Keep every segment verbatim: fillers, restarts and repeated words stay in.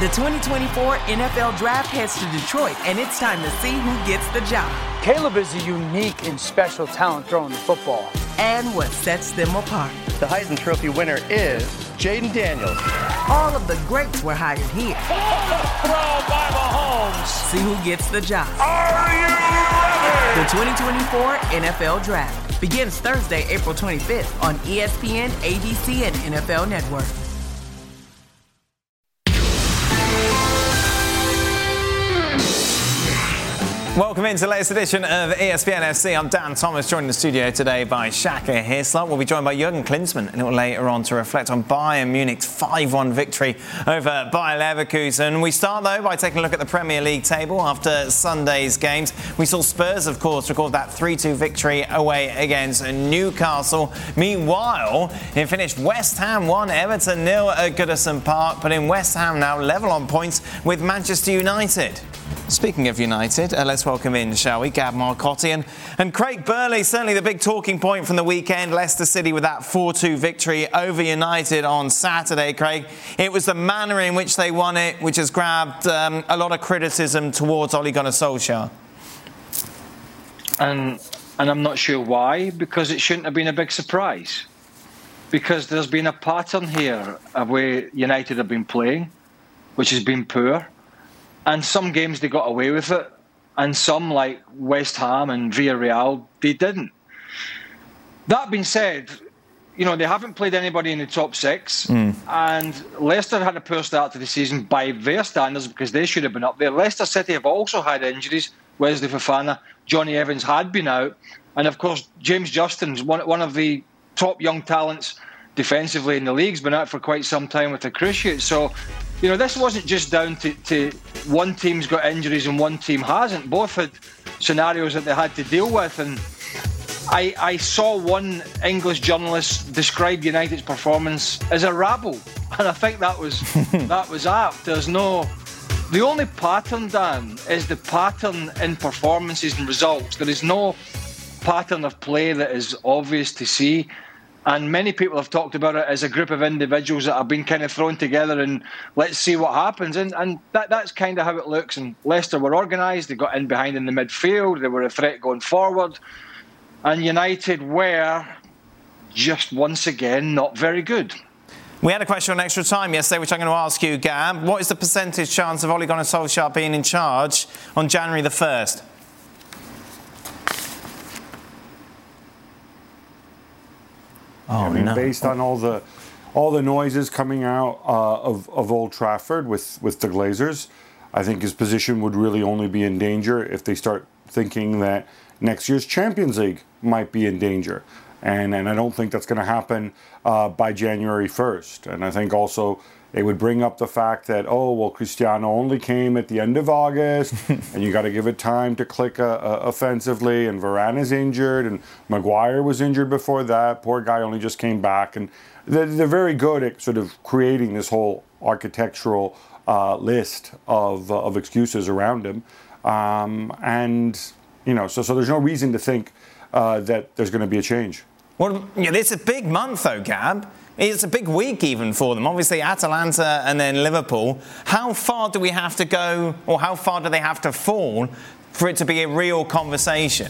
The twenty twenty-four N F L Draft heads to Detroit, and it's time to see who gets the job. Caleb is a unique and special talent throwing the football. And what sets them apart. The Heisman Trophy winner is Jaden Daniels. All of the greats were hired here. Throw by Mahomes. See who gets the job. Are you ready? The twenty twenty-four N F L Draft begins Thursday, April twenty-fifth on E S P N, A B C, and N F L Network. Welcome into the latest edition of E S P N F C. I'm Dan Thomas, joined in the studio today by Shaka Hislop. We'll be joined by Jurgen Klinsmann a little later on to reflect on Bayern Munich's five one victory over Bayer Leverkusen. We start, though, by taking a look at the Premier League table after Sunday's games. We saw Spurs, of course, record that three two victory away against Newcastle. Meanwhile, it finished West Ham one, Everton nil at Goodison Park, but in West Ham now level on points with Manchester United. Speaking of United, uh, let's welcome in, shall we, Gab Marcotti and, and Craig Burley. Certainly the big talking point from the weekend, Leicester City with that four two victory over United on Saturday, Craig. It was the manner in which they won it, which has grabbed um, a lot of criticism towards Ole Gunnar Solskjaer. And, and I'm not sure why, because it shouldn't have been a big surprise. Because there's been a pattern here of where United have been playing, which has been poor. And some games they got away with it, and some, like West Ham and Villarreal, they didn't. That being said, you know, they haven't played anybody in the top six, mm. and Leicester had a poor start to the season by their standards because they should have been up there. Leicester City have also had injuries. Wesley Fofana, Johnny Evans had been out, and of course James Justin's one, one of the top young talents defensively in the league's been out for quite some time with a cruciate. So, you know, this wasn't just down to, to one team's got injuries and one team hasn't. Both had scenarios that they had to deal with. And I, I saw one English journalist describe United's performance as a rabble. And I think that was that was apt. There's no... The only pattern, Dan, is the pattern in performances and results. There is no pattern of play that is obvious to see. And many people have talked about it as a group of individuals that have been kind of thrown together and let's see what happens. And and that that's kind of how it looks. And Leicester were organised. They got in behind in the midfield. They were a threat going forward. And United were, just once again, not very good. We had a question on extra time yesterday, which I'm going to ask you, Gab. What is the percentage chance of Ole Gunnar Solskjaer being in charge on January the first? Oh, I mean, no. Based on all the all the noises coming out uh, of, of Old Trafford with, with the Glazers, I think his position would really only be in danger if they start thinking that next year's Champions League might be in danger. And and I don't think that's going to happen uh, by January first. And I think also they would bring up the fact that, oh, well, Cristiano only came at the end of August, and you got to give it time to click uh, uh, offensively, and Varane is injured, and Maguire was injured before that. Poor guy only just came back. And they're, they're very good at sort of creating this whole architectural uh, list of, uh, of excuses around him. Um, and, you know, so, so there's no reason to think uh, that there's going to be a change. Well, yeah, it's a big month, though, Gab. It's a big week even for them. Obviously, Atalanta and then Liverpool. How far do we have to go, or how far do they have to fall for it to be a real conversation?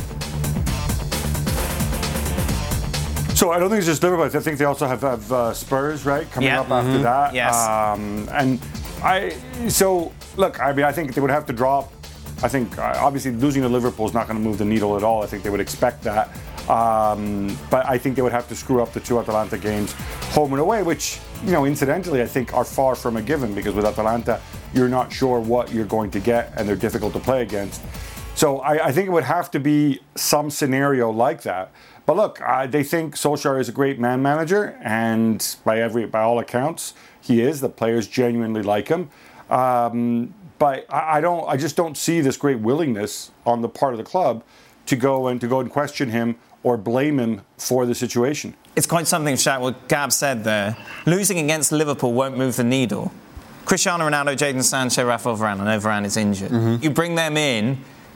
So I don't think it's just Liverpool. I think they also have, have uh, Spurs, right, coming yep. up after mm-hmm. that. Yes. Um, and I, so look, I mean, I think they would have to drop. I think uh, obviously losing to Liverpool is not going to move the needle at all. I think they would expect that. Um, but I think they would have to screw up the two Atalanta games home and away, which, you know, incidentally, I think are far from a given because with Atalanta, you're not sure what you're going to get and they're difficult to play against. So I, I think it would have to be some scenario like that. But look, uh, they think Solskjaer is a great man manager, and by every by all accounts, he is. The players genuinely like him. Um, but I, I don't. I just don't see this great willingness on the part of the club to go and to go and question him or blame him for the situation. It's quite something, Shaq, what Gab said there. Losing against Liverpool won't move the needle. Cristiano Ronaldo, Jadon Sancho, Rafael Varane, I know Varane is injured. Mm-hmm. You bring them in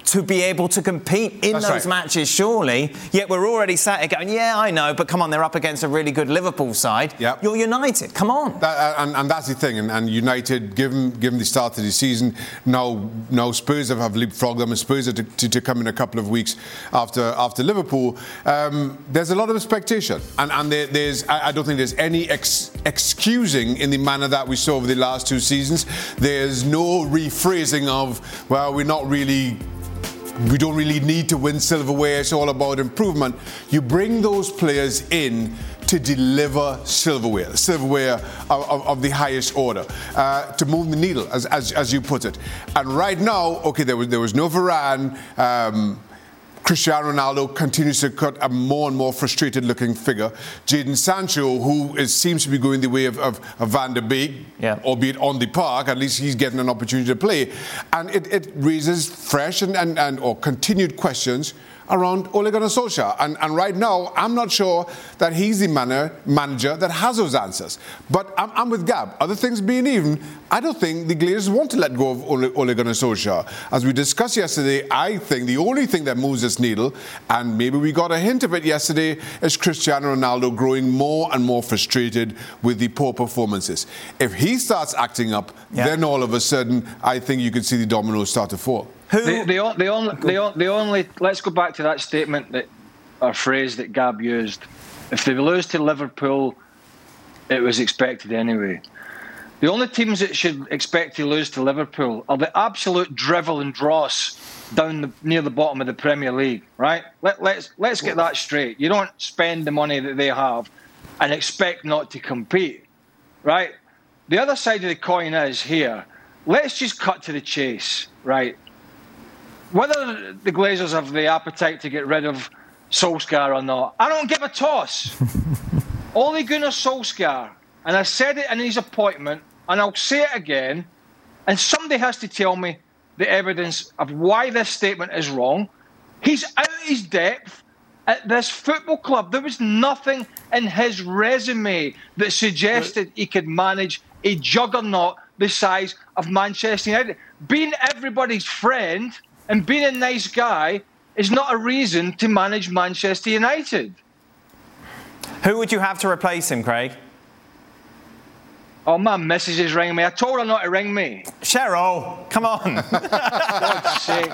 to be able to compete in That's those right. matches, surely. Yet we're already sat here going, yeah, I know, but come on, they're up against a really good Liverpool side. Yep. You're United, come on. That, uh, and, and that's the thing. And, and United, given given the start of the season, now now Spurs have, have leapfrogged them, and Spurs are to, to, to come in a couple of weeks after after Liverpool. Um, there's a lot of expectation, and and there, there's I, I don't think there's any ex- excusing in the manner that we saw over the last two seasons. There's no rephrasing of, well, we're not really. We don't really need to win silverware. It's all about improvement. You bring those players in to deliver silverware, silverware of, of, of the highest order, uh, to move the needle, as, as as you put it. And right now, okay, there was there was no Varane. Um, Cristiano Ronaldo continues to cut a more and more frustrated-looking figure. Jadon Sancho, who is, seems to be going the way of, of, of Van der Beek, yeah. albeit on the park, at least he's getting an opportunity to play. And it, it raises fresh and, and, and or continued questions around Ole Gunnar Solskjaer. And, and right now, I'm not sure that he's the manner, manager that has those answers. But I'm, I'm with Gab. Other things being even, I don't think the Glazers want to let go of Ole, Ole Gunnar Solskjaer. As we discussed yesterday, I think the only thing that moves this needle, and maybe we got a hint of it yesterday, is Cristiano Ronaldo growing more and more frustrated with the poor performances. If he starts acting up, yeah. then all of a sudden, I think you can see the dominoes start to fall. Who? The, the, the, only, the, the only, let's go back to that statement that, or phrase that Gab used. If they lose to Liverpool, it was expected anyway. The only teams that should expect to lose to Liverpool are the absolute drivel and dross down the, near the bottom of the Premier League, right? Let, let's let's get that straight. You don't spend the money that they have and expect not to compete, right? The other side of the coin is here. Let's just cut to the chase, right? Whether the Glazers have the appetite to get rid of Solskjaer or not, I don't give a toss. Ole Gunnar Solskjaer, and I said it in his appointment, and I'll say it again, and somebody has to tell me the evidence of why this statement is wrong. He's out of his depth at this football club. There was nothing in his resume that suggested he could manage a juggernaut the size of Manchester United. Being everybody's friend and being a nice guy is not a reason to manage Manchester United. Who would you have to replace him, Craig? Oh, my missus is ringing me. I told her not to ring me. Cheryl, come on. For God's sake.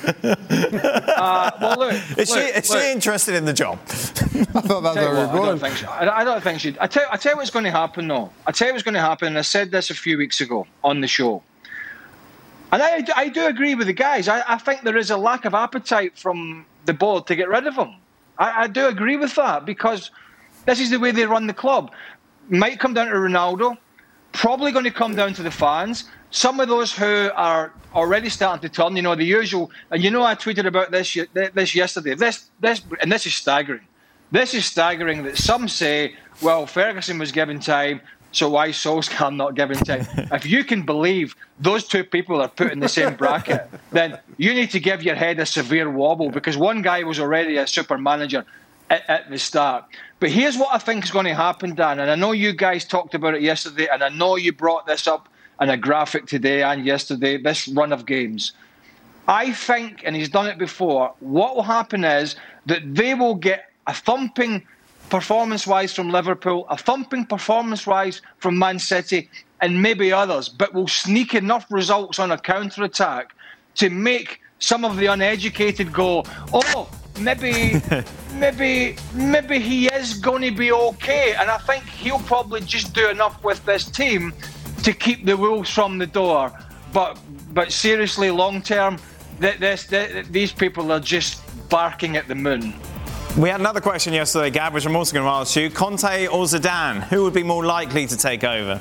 Uh, well, look. Is, look, she, is look. she interested in the job? I thought that's Tell you where what, we're I going. don't think she, I, I don't think she. I tell, I tell you what's going to happen, though. I tell you what's going to happen. And I said this a few weeks ago on the show. And I, I do agree with the guys. I, I think there is a lack of appetite from the board to get rid of him. I, I do agree with that because this is the way they run the club. Might come down to Ronaldo. Probably going to come down to the fans. Some of those who are already starting to turn, you know, the usual. And you know, I tweeted about this this yesterday. This this and this is staggering. This is staggering that some say, well, Ferguson was given time, so why is Solskjaer not given time? If you can believe those two people are put in the same bracket, then you need to give your head a severe wobble because one guy was already a super manager at, at the start. But here's what I think is going to happen, Dan, and I know you guys talked about it yesterday, and I know you brought this up in a graphic today and yesterday, this run of games. I think, and he's done it before, what will happen is that they will get a thumping performance-wise from Liverpool, a thumping performance-wise from Man City, and maybe others, but will sneak enough results on a counter-attack to make some of the uneducated go, oh, maybe, maybe, maybe he is going to be okay. And I think he'll probably just do enough with this team to keep the wolves from the door. But, but seriously, long term, th- this, th- these people are just barking at the moon. We had another question yesterday, Gab, which I'm also going to ask you. Conte or Zidane, who would be more likely to take over?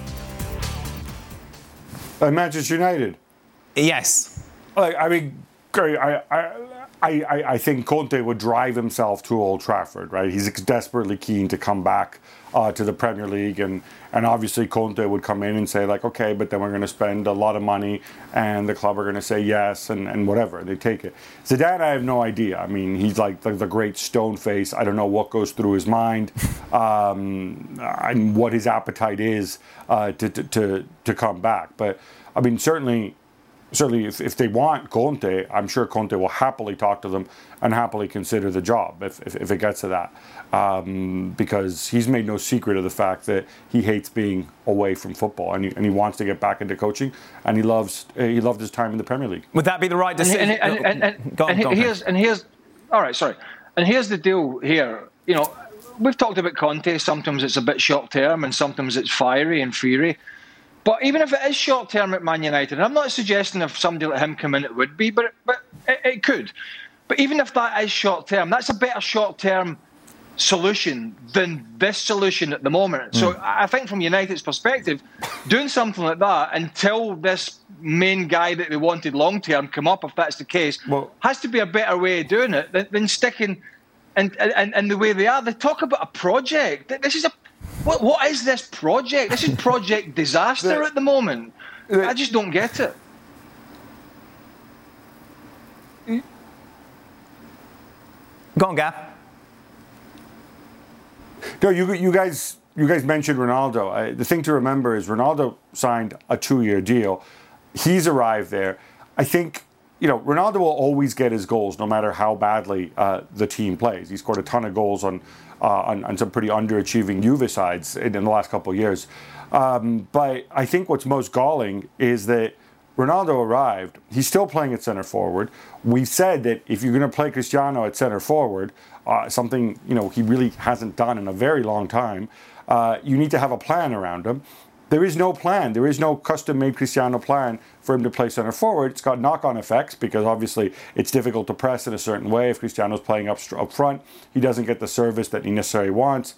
Uh, Manchester United. Yes. Like, I mean, I, I, I, I think Conte would drive himself to Old Trafford, right? He's desperately keen to come back uh, to the Premier League, and, and obviously Conte would come in and say, like, okay, but then we're going to spend a lot of money, and the club are going to say yes, and, and whatever, they take it. Zidane, I have no idea. I mean, he's like the, the great stone face. I don't know what goes through his mind, um, and what his appetite is uh, to, to, to, to come back. But, I mean, certainly certainly if, if they want Conte, I'm sure Conte will happily talk to them and happily consider the job if, if, if it gets to that. Um, because he's made no secret of the fact that he hates being away from football and he, and he wants to get back into coaching and he loves he loved his time in the Premier League. Would that be the right decision? And, and, and, and, go on, and go on, here's and here's all right, sorry. And here's the deal here. You know, we've talked about Conte. Sometimes it's a bit short term and sometimes it's fiery and fiery. But even if it is short term at Man United, and I'm not suggesting if somebody like him come in it would be, but but it, it could. But even if that is short term, that's a better short term solution than this solution at the moment. Mm. So I think from United's perspective, doing something like that until this main guy that they wanted long term come up, if that's the case, well, has to be a better way of doing it than, than sticking and, and and the way they are. They talk about a project. This is a what what is this project? This is project disaster the, at the moment. The, I just don't get it. Go on, Gav. No, you you guys you guys mentioned Ronaldo. Uh, the thing to remember is Ronaldo signed a two-year deal. He's arrived there. I think, you know, Ronaldo will always get his goals no matter how badly uh, the team plays. He scored a ton of goals on uh, on, on some pretty underachieving Juve sides in, in the last couple of years. Um, but I think what's most galling is that Ronaldo arrived. He's still playing at center forward. We said that if you're going to play Cristiano at center forward, uh, something you know he really hasn't done in a very long time, uh, you need to have a plan around him. There is no plan. There is no custom-made Cristiano plan for him to play center forward. It's got knock-on effects because obviously it's difficult to press in a certain way. If Cristiano's playing up up front, he doesn't get the service that he necessarily wants.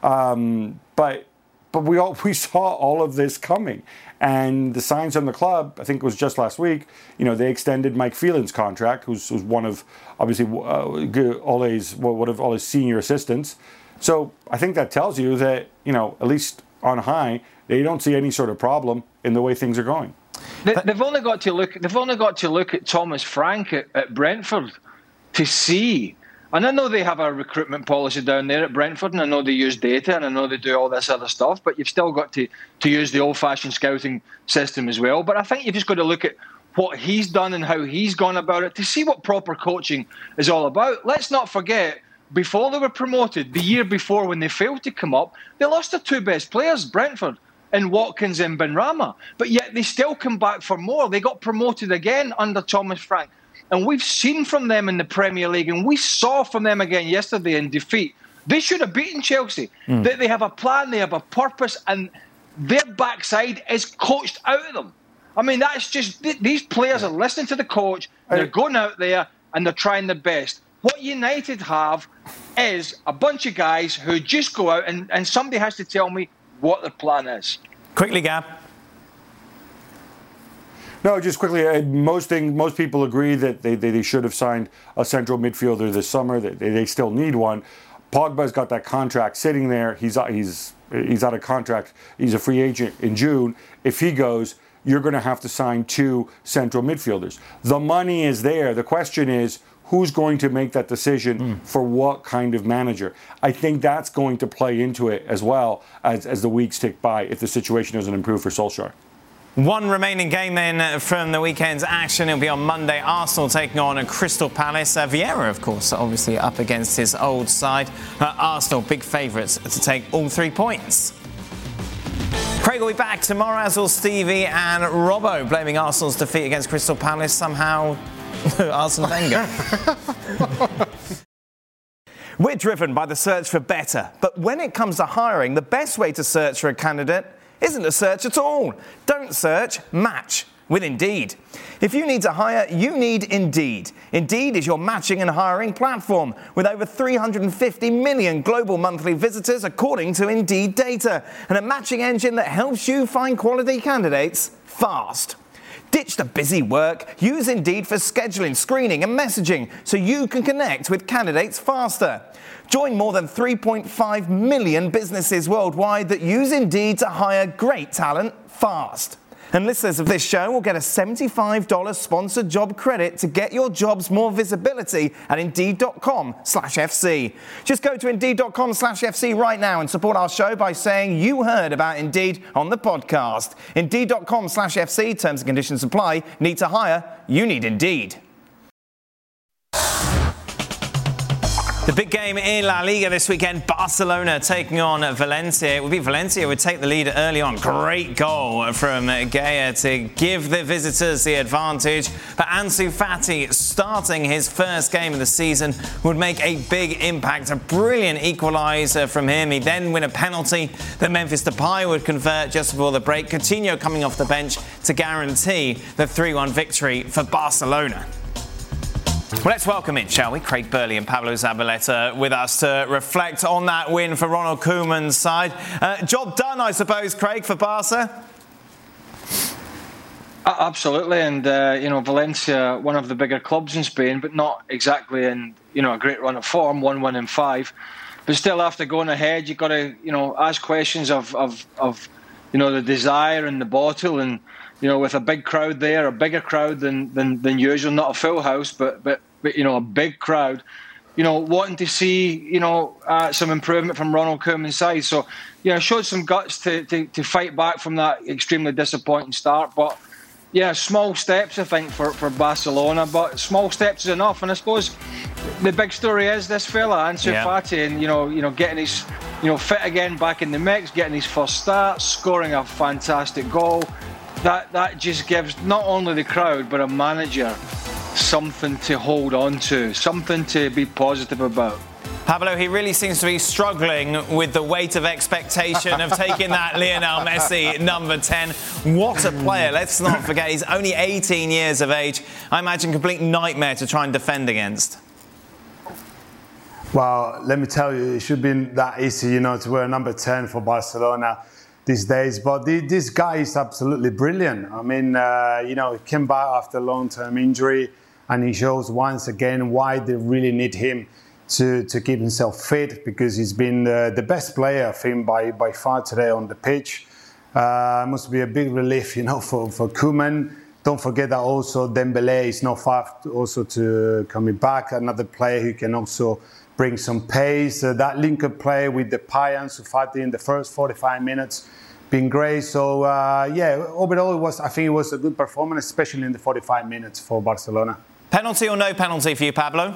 Um, but but we all we saw all of this coming. And the signs on the club, I think it was just last week, you know, they extended Mike Phelan's contract, who's, who's one of, obviously, uh, Ole's, one of Ole's senior assistants. So I think that tells you that, you know, at least on high, they don't see any sort of problem in the way things are going. They, they've only got to look. They've only got to look at Thomas Frank at, at Brentford to see. And I know they have a recruitment policy down there at Brentford, and I know they use data, and I know they do all this other stuff, but you've still got to, to use the old-fashioned scouting system as well. But I think you've just got to look at what he's done and how he's gone about it to see what proper coaching is all about. Let's not forget, before they were promoted, the year before when they failed to come up, they lost their two best players, Brentford, in Watkins and Benrahma. But yet they still come back for more. They got promoted again under Thomas Frank. And we've seen from them in the Premier League, and we saw from them again yesterday in defeat. They should have beaten Chelsea. Mm. They, they have a plan, they have a purpose, and their backside is coached out of them. I mean, that's just, these players are listening to the coach, they're going out there, and they're trying their best. What United have is a bunch of guys who just go out, and, and somebody has to tell me what their plan is. Quickly, Gab. No, just quickly, uh, most thing, most people agree that they, they, they should have signed a central midfielder this summer. They, they still need one. Pogba's got that contract sitting there. He's he's he's out of contract. He's a free agent in June. If he goes, you're going to have to sign two central midfielders. The money is there. The question is, who's going to make that decision mm. for what kind of manager? I think that's going to play into it as well as, as the weeks tick by if the situation doesn't improve for Solskjaer. One remaining game then from the weekend's action. It'll be on Monday. Arsenal taking on Crystal Palace. Uh, Vieira, of course, obviously up against his old side. Uh, Arsenal, big favourites to take all three points. Craig will be back tomorrow, as will Stevie and Robbo, blaming Arsenal's defeat against Crystal Palace somehow Arsene Wenger. We're driven by the search for better. But when it comes to hiring, the best way to search for a candidate isn't a search at all. Don't search, match with Indeed. If you need to hire, you need Indeed. Indeed is your matching and hiring platform with over three hundred fifty million global monthly visitors according to Indeed data, and a matching engine that helps you find quality candidates fast. Ditch the busy work. Use Indeed for scheduling, screening and messaging so you can connect with candidates faster. Join more than three point five million businesses worldwide that use Indeed to hire great talent fast. And listeners of this show will get a seventy-five dollars sponsored job credit to get your jobs more visibility at Indeed.com slash FC. Just go to Indeed.com slash FC right now and support our show by saying you heard about Indeed on the podcast. Indeed.com slash FC. Terms and conditions apply. Need to hire? You need Indeed. The big game in La Liga this weekend, Barcelona taking on Valencia. It would be Valencia would take the lead early on. Great goal from Gaya to give the visitors the advantage. But Ansu Fati, starting his first game of the season, would make a big impact. A brilliant equaliser from him. He then win a penalty that Memphis Depay would convert just before the break. Coutinho coming off the bench to guarantee the three one victory for Barcelona. Well, let's welcome in, shall we? Craig Burley and Pablo Zabaleta with us to reflect on that win for Ronald Koeman's side. Uh, job done, I suppose, Craig, for Barca? Uh, absolutely, and uh, you know, Valencia, one of the bigger clubs in Spain, but not exactly in you know a great run of form, one win in five. But still, after going ahead, you've got to you know ask questions of of, of you know the desire and the bottle and. You know, with a big crowd there, a bigger crowd than, than, than usual, not a full house, but, but but you know, a big crowd. You know, wanting to see you know uh, some improvement from Ronald Koeman's side. So, you know, showed some guts to, to to fight back from that extremely disappointing start. But yeah, small steps I think for, for Barcelona, but small steps is enough. And I suppose the big story is this fella Ansu yeah. Fati, and you know you know getting his you know fit again back in the mix, getting his first start, scoring a fantastic goal. That that just gives not only the crowd but a manager something to hold on to, something to be positive about. Pablo, he really seems to be struggling with the weight of expectation of taking that Lionel Messi number ten. What a player. Let's not forget, he's only eighteen years of age. I imagine complete nightmare to try and defend against. Well, let me tell you, it should be that easy, you know, to wear number ten for Barcelona these days, but the, this guy is absolutely brilliant. I mean, uh, you know, he came back after a long-term injury, and he shows once again why they really need him to, to keep himself fit, because he's been uh, the best player, I think, by, by far today on the pitch. Uh, must be a big relief, you know, for, for Koeman. Don't forget that also Dembélé is not far also to coming back, another player who can also bring some pace. Uh, that link-up play with Depay and Ansu Fati in the first forty-five minutes been great. So uh, yeah, overall it was. I think it was a good performance, especially in the forty-five minutes for Barcelona. Penalty or no penalty for you, Pablo?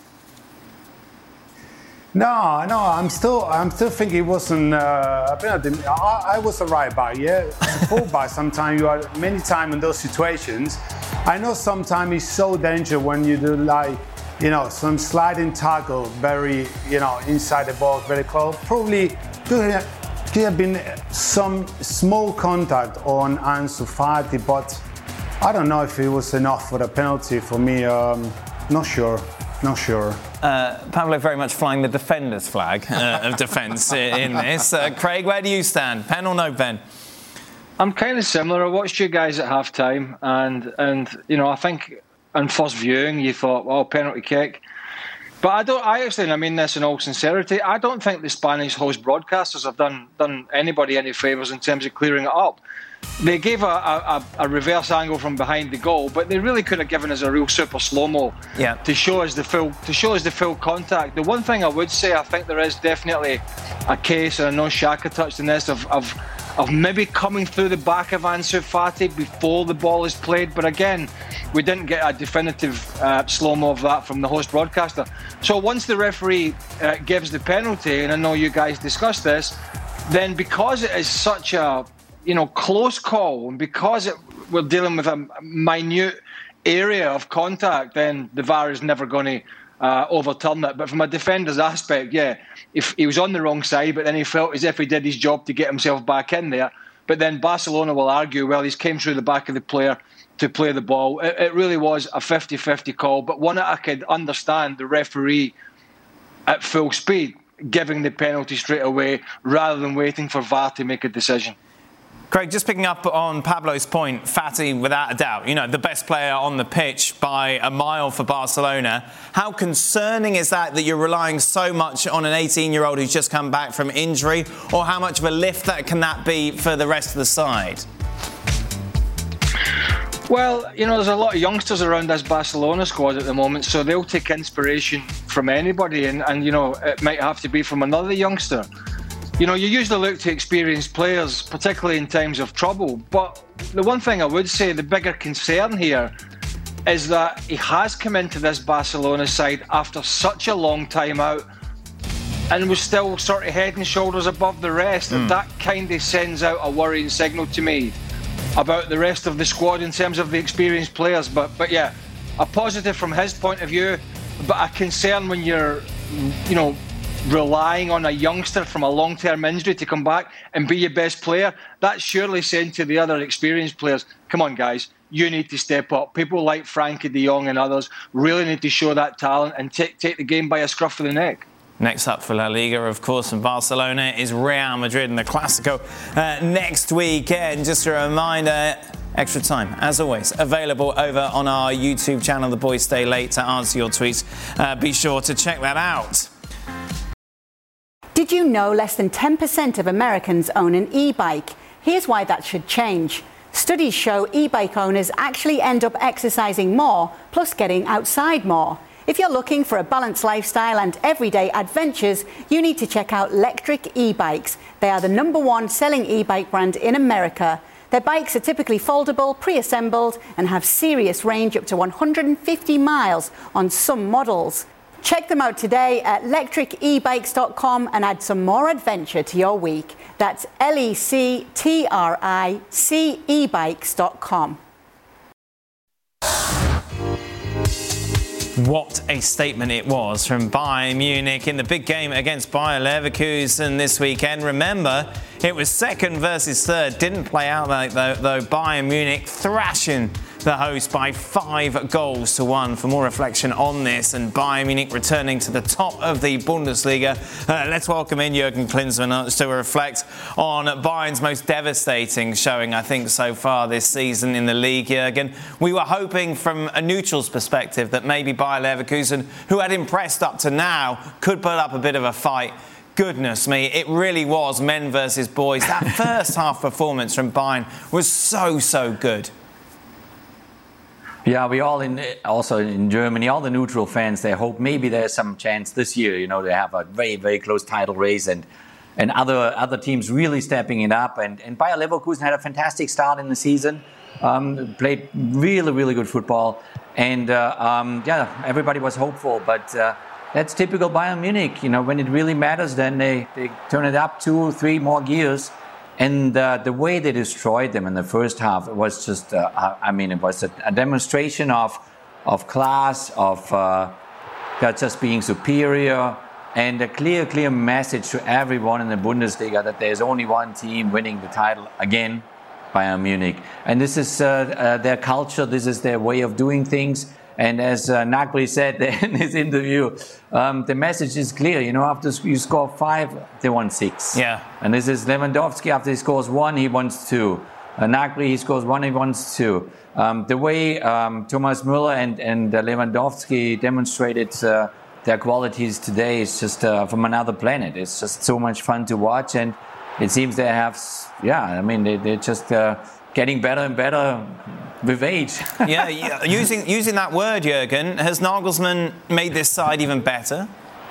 No, no. I'm still, I'm still thinking it wasn't uh, a penalty. I, I was a right back. Yeah, as a full back, sometimes you are many times in those situations. I know sometimes it's so dangerous when you do like. You know, some sliding tackle, very, you know, inside the box, very close. Probably could have, could have been some small contact on Ansu Fati, but I don't know if it was enough for the penalty for me. Um, not sure, not sure. Uh, Pablo very much flying the defender's flag uh, of defence in this. Uh, Craig, where do you stand? Pen or no pen? I'm kind of similar. I watched you guys at half time, and, and you know, I think. On first viewing, you thought, well, penalty kick. But I don't. I actually, and I mean this in all sincerity, I don't think the Spanish host broadcasters have done done anybody any favours in terms of clearing it up. They gave a, a, a reverse angle from behind the goal, but they really could have given us a real super slow-mo yeah. to show us the full to show us the full contact. The one thing I would say, I think there is definitely a case, and I know Xhaka touched on this, of of of maybe coming through the back of Ansu Fati before the ball is played. But again, we didn't get a definitive uh, slow-mo of that from the host broadcaster. So once the referee uh, gives the penalty, and I know you guys discussed this, then because it is such a you know close call, and because it, we're dealing with a minute area of contact, then the V A R is never going to uh, overturn it. But from a defender's aspect, yeah, if he was on the wrong side, but then he felt as if he did his job to get himself back in there. But then Barcelona will argue, well, he's came through the back of the player to play the ball. It, it really was a fifty-fifty call, but one that I could understand the referee at full speed giving the penalty straight away rather than waiting for V A R to make a decision. Craig, just picking up on Pablo's point, Fati, without a doubt, you know, the best player on the pitch by a mile for Barcelona. How concerning is that, that you're relying so much on an eighteen-year-old who's just come back from injury, or how much of a lift that can that be for the rest of the side? Well, you know, there's a lot of youngsters around this Barcelona squad at the moment, so they'll take inspiration from anybody, and, and you know, it might have to be from another youngster. You know, you usually look to experienced players, particularly in times of trouble, but the one thing I would say, the bigger concern here, is that he has come into this Barcelona side after such a long time out and was still sort of head and shoulders above the rest, mm. and that kind of sends out a worrying signal to me about the rest of the squad in terms of the experienced players. But but yeah, a positive from his point of view, but a concern when you're, you know, relying on a youngster from a long-term injury to come back and be your best player. That's surely saying to the other experienced players, come on guys, you need to step up. People like Frankie de Jong and others really need to show that talent and take take the game by a scruff of the neck. Next up for La Liga, of course, in Barcelona is Real Madrid in the Clásico uh, next weekend. Just a reminder, Extra Time, as always, available over on our YouTube channel. The boys stay late to answer your tweets. Uh, be sure to check that out. Did you know less than ten percent of Americans own an e-bike? Here's why that should change. Studies show e-bike owners actually end up exercising more, plus getting outside more. If you're looking for a balanced lifestyle and everyday adventures, you need to check out Lectric e-bikes. They are the number one selling e-bike brand in America. Their bikes are typically foldable, pre-assembled, and have serious range up to one hundred fifty miles on some models. Check them out today at lectric e bikes dot com and add some more adventure to your week. That's L E C T R I C e bikes dot com. What a statement it was from Bayern Munich in the big game against Bayer Leverkusen this weekend. Remember, it was second versus third. Didn't play out like though, though Bayern Munich thrashing the host by five goals to one. For more reflection on this and Bayern Munich returning to the top of the Bundesliga, uh, let's welcome in Jurgen Klinsmann to reflect on Bayern's most devastating showing, I think, so far this season in the league. Jurgen, we were hoping from a neutral's perspective that maybe Bayer Leverkusen, who had impressed up to now, could put up a bit of a fight. Goodness me, it really was men versus boys. That first half performance from Bayern was so, so good. Yeah, we all in also in Germany, all the neutral fans, they hope maybe there's some chance this year, you know, they have a very, very close title race and and other other teams really stepping it up. And, and Bayer Leverkusen had a fantastic start in the season, um, played really, really good football. And uh, um, yeah, everybody was hopeful, but uh, that's typical Bayern Munich. You know, when it really matters, then they, they turn it up two, three more gears. And uh, the way they destroyed them in the first half, it was just, uh, I mean, it was a, a demonstration of of class, of uh, just being superior, and a clear, clear message to everyone in the Bundesliga that there's only one team winning the title again, Bayern Munich. And this is uh, uh, their culture, this is their way of doing things. And as uh, Nagli said in his interview, um, the message is clear. You know, after you score five, they won six. Yeah. And this is Lewandowski. After he scores one, he wants two. Uh, Nagli, he scores one, he wants two. Um, the way um, Thomas Müller and, and uh, Lewandowski demonstrated uh, their qualities today is just uh, from another planet. It's just so much fun to watch. And it seems they have, yeah, I mean, they, they're just uh, getting better and better with age. yeah, yeah, using using that word, Jurgen, has Nagelsmann made this side even better?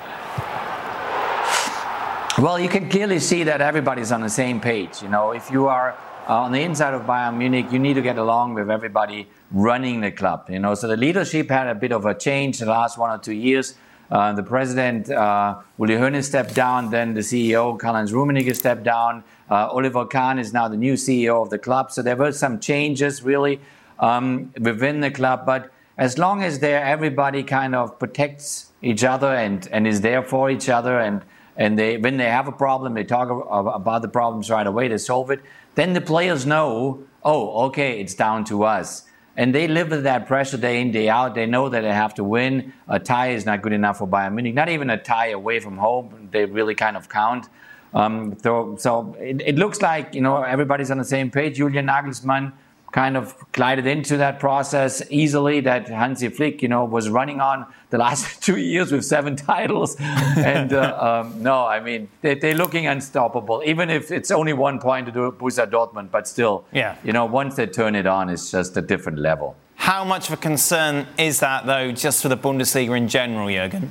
Well, you can clearly see that everybody's on the same page. You know, if you are uh, on the inside of Bayern Munich, you need to get along with everybody running the club. You know, so the leadership had a bit of a change in the last one or two years. Uh, the president, uh, Uli Hoeneß, stepped down. Then the C E O, Karl-Heinz Rummenigge, stepped down. Uh, Oliver Kahn is now the new C E O of the club. So there were some changes, really, um, within the club. But as long as there, everybody kind of protects each other and, and is there for each other, and and they when they have a problem, they talk about the problems right away, they solve it. Then the players know, oh, okay, it's down to us. And they live with that pressure day in, day out. They know that they have to win. A tie is not good enough for Bayern Munich. Not even a tie away from home. They really kind of count. Um, so so it, it looks like, you know, everybody's on the same page. Julian Nagelsmann kind of glided into that process easily, that Hansi Flick, you know, was running on the last two years with seven titles. And uh, um, no, I mean, they, they're looking unstoppable, even if it's only one point to do Borussia Dortmund, but still, yeah. you know, once they turn it on, it's just a different level. How much of a concern is that, though, just for the Bundesliga in general, Jürgen?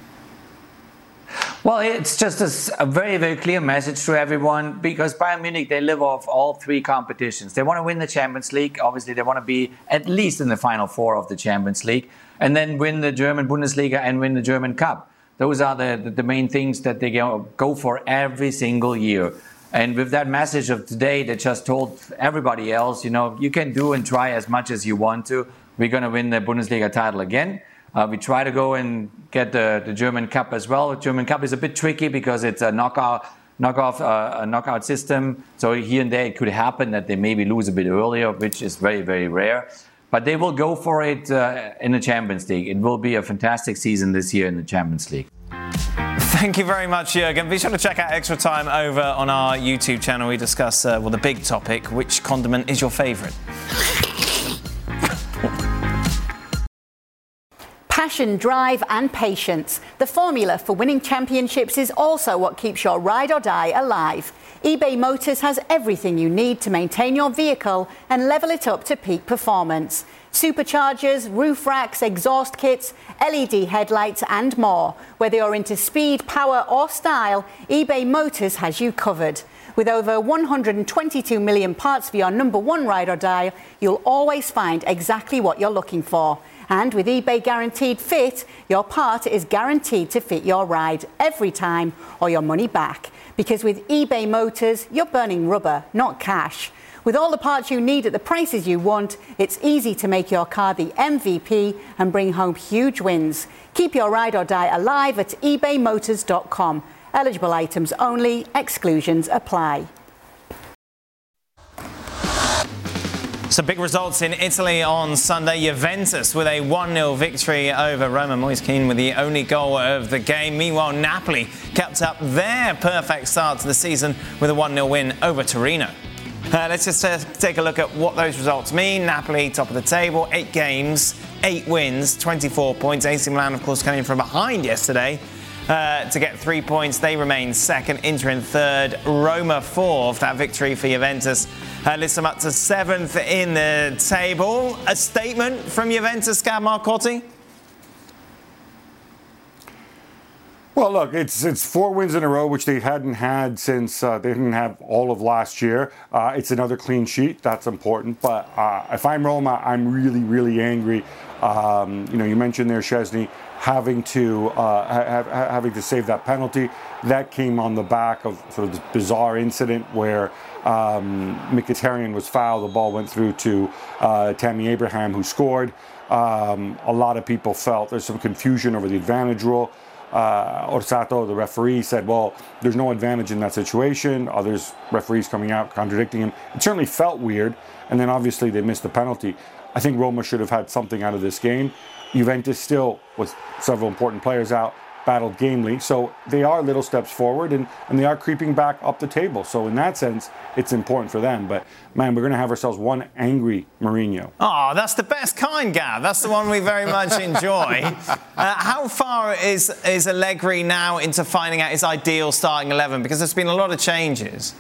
Well, it's just a, a very, very clear message to everyone, because Bayern Munich, they live off all three competitions. They want to win the Champions League. Obviously, they want to be at least in the final four of the Champions League, and then win the German Bundesliga and win the German Cup. Those are the, the, the main things that they go, go for every single year. And with that message of today, they just told everybody else, you know, you can do and try as much as you want to. We're going to win the Bundesliga title again. Uh, we try to go and get the, the German Cup as well. The German Cup is a bit tricky because it's a knockout, knockoff, uh, a knockout system. So here and there it could happen that they maybe lose a bit earlier, which is very, very rare. But they will go for it uh, in the Champions League. It will be a fantastic season this year in the Champions League. Thank you very much, Jürgen. Be sure to check out Extra Time over on our YouTube channel. We discuss, uh, well, the big topic, which condiment is your favourite? Passion, drive and patience. The formula for winning championships is also what keeps your ride or die alive. eBay Motors has everything you need to maintain your vehicle and level it up to peak performance. Superchargers, roof racks, exhaust kits, L E D headlights and more. Whether you're into speed, power or style, eBay Motors has you covered. With over one hundred twenty-two million parts for your number one ride or die, you'll always find exactly what you're looking for. And with eBay Guaranteed Fit, your part is guaranteed to fit your ride every time or your money back. Because with eBay Motors, you're burning rubber, not cash. With all the parts you need at the prices you want, it's easy to make your car the M V P and bring home huge wins. Keep your ride or die alive at ebay motors dot com. Eligible items only, exclusions apply. Some big results in Italy on Sunday. Juventus with a one nil victory over Roma. Moise Kean with the only goal of the game. Meanwhile, Napoli kept up their perfect start to the season with a one nil win over Torino. Uh, let's just uh, take a look at what those results mean. Napoli, top of the table, eight games, eight wins, twenty-four points. A C Milan, of course, coming from behind yesterday uh, to get three points. They remain second. Inter in third. Roma fourth. That victory for Juventus uh, lifts them up to seventh in the table. A statement from Juventus, Gab Marcotti? Well, look, it's it's four wins in a row, which they hadn't had since uh, they didn't have all of last year. Uh, it's another clean sheet. That's important. But uh, if I'm Roma, I'm really, really angry. Um, you know, you mentioned there, Szczesny, having to uh, ha- ha- having to save that penalty. That came on the back of sort of this bizarre incident where um, Mkhitaryan was fouled. The ball went through to uh, Tammy Abraham, who scored. Um, a lot of people felt there's some confusion over the advantage rule. Uh, Orsato, the referee, said, well, there's no advantage in that situation. Others, referees coming out contradicting him. It certainly felt weird. And then obviously they missed the penalty. I think Roma should have had something out of this game. Juventus still, with several important players out, battled gamely. So they are little steps forward and, and they are creeping back up the table. So in that sense, it's important for them. But man, we're going to have ourselves one angry Mourinho. Oh, that's the best kind, Gav. That's the one we very much enjoy. uh, how far is, is Allegri now into finding out his ideal starting eleven? Because there's been a lot of changes.